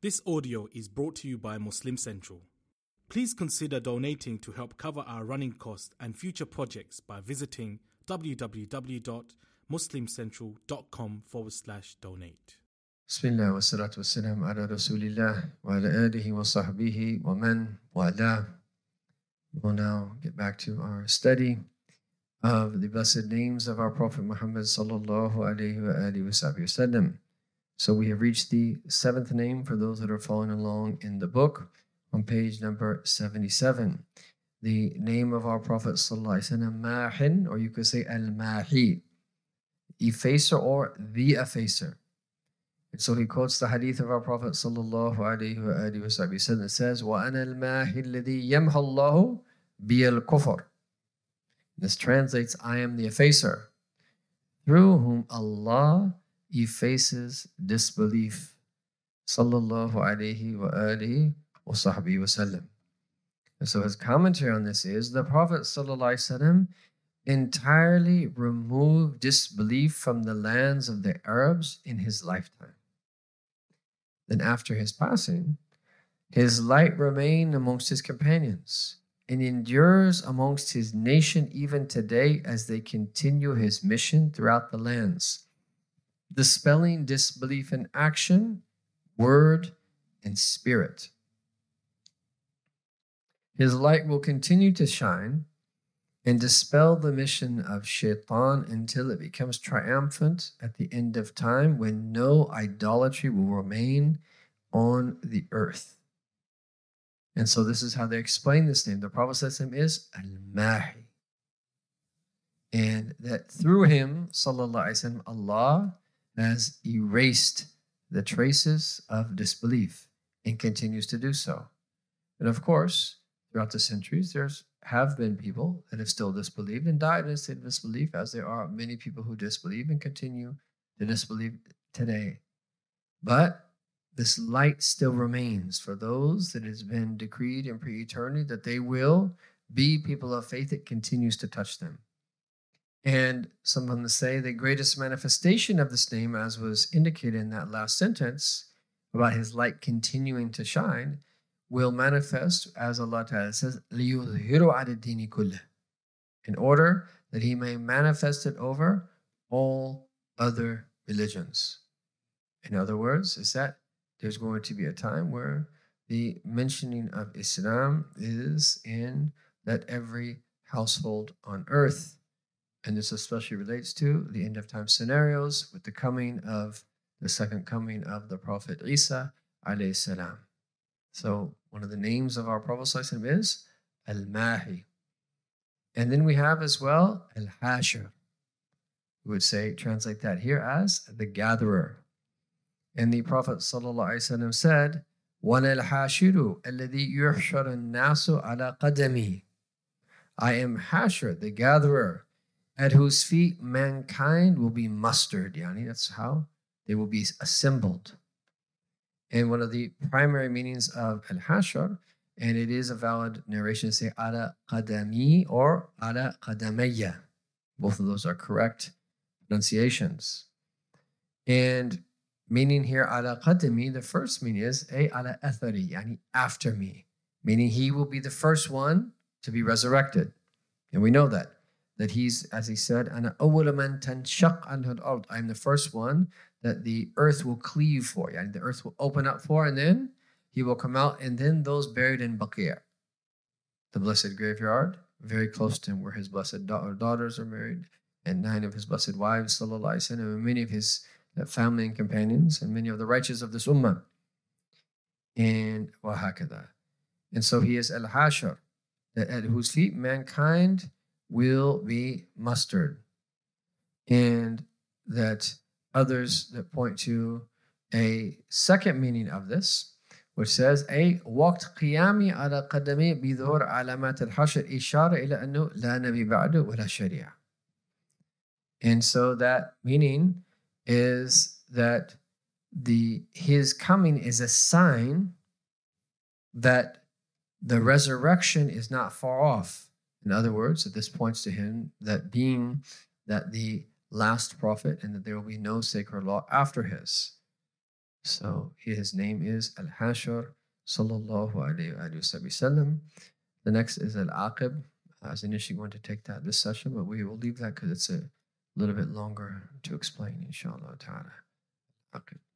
This audio is brought to you by Muslim Central. Please consider donating to help cover our running costs and future projects by visiting www.muslimcentral.com/donate. Bismillah wa salatu wa salam ala Rasulillah wa ala alihi wa sahbihi wa man wala. We'll now get back to our study of the blessed names of our Prophet Muhammad sallallahu alayhi wa alihi wa sallam. So we have reached the seventh name for those that are following along in the book on page number 77. The name of our Prophet sallallahu alayhi wa sallam, Mahin, or you could say Al-Mahi, effacer or the effacer. And so he quotes the hadith of our Prophet sallallahu alayhi wa alihi wa sallam. It says, وَأَنَا الْمَاهِ الَّذِي يَمْحَ اللَّهُ بِيَ الْكُفْرِ. This translates, I am the effacer, through whom Allah effaces disbelief. Sallallahu alayhi wa alihi wa sahbihi wa sallam. And so his commentary on this is, the Prophet sallallahu alayhi wa sallam entirely removed disbelief from the lands of the Arabs in his lifetime. Then after his passing, his light remained amongst his companions and endures amongst his nation even today as they continue his mission throughout the lands, dispelling disbelief in action, word, and spirit. His light will continue to shine and dispel the mission of Shaitan until it becomes triumphant at the end of time, when no idolatry will remain on the earth. And so this is how they explain this name. The Prophet ﷺ is Al-Mahi. And that through him, sallallahu alaihi wasallam, Allah has erased the traces of disbelief and continues to do so. And of course, throughout the centuries, have been people that have still disbelieved and died in a state of disbelief, as there are many people who disbelieve and continue to disbelieve today. But this light still remains for those that has been decreed in pre-eternity that they will be people of faith. It continues to touch them. And some of them say the greatest manifestation of this name, as was indicated in that last sentence about his light continuing to shine, will manifest, as Allah Ta'ala says, لِيُظْهِرُ عَلَى الدِّينِ كُلِّهِ, in order that he may manifest it over all other religions. In other words, is that there's going to be a time where the mentioning of Islam is in that every household on earth. And this especially relates to the end of time scenarios with the second coming of the Prophet Isa alayhi salam. So one of the names of our Prophet ﷺ is Al-Mahi. And then we have as well Al-Hashir. We would say, translate that here as the gatherer. And the Prophet ﷺ said, وَأَنَا الْحَاشِرُ الَّذِي يُحْشَرُ النَّاسُ عَلَى قَدَمِي. I am Hashir, the gatherer, at whose feet mankind will be mustered. Yani, that's how they will be assembled. And one of the primary meanings of al-hashar, and it is a valid narration to say ala qadami or ala qadamayya. Both of those are correct pronunciations. And meaning here ala qadami, the first meaning is ala athari, yani after me, meaning he will be the first one to be resurrected. And we know that he's, as he said, ana awwala man tanshaq anhu al-ard, I'm the first one that the earth will cleave for. Yani the earth will open up for, and then he will come out, and then those buried in Baqi', the blessed graveyard, very close to him, where his blessed daughters are married, and 9 of his blessed wives, sallallahu alaihi wasallam, and many of his family and companions, and many of the righteous of this ummah. And wahakada. And so he is al-hashar, that at whose feet mankind will be mustered. And that others that point to a second meaning of this, which says, وقت قيامي على قدمي بظهور علامات الحشر إشارة إلى أنه لا نبي بعده ولا شريعة. And so that meaning is that his coming is a sign that the resurrection is not far off. In other words, that this points to him that being that the last prophet and that there will be no sacred law after his. So his name is Al-Hashir, sallallahu alayhi wa sallam. The next is Al-Aqib. I was initially going to take that this session, but we will leave that because it's a little bit longer to explain, inshallah ta'ala. Aqib.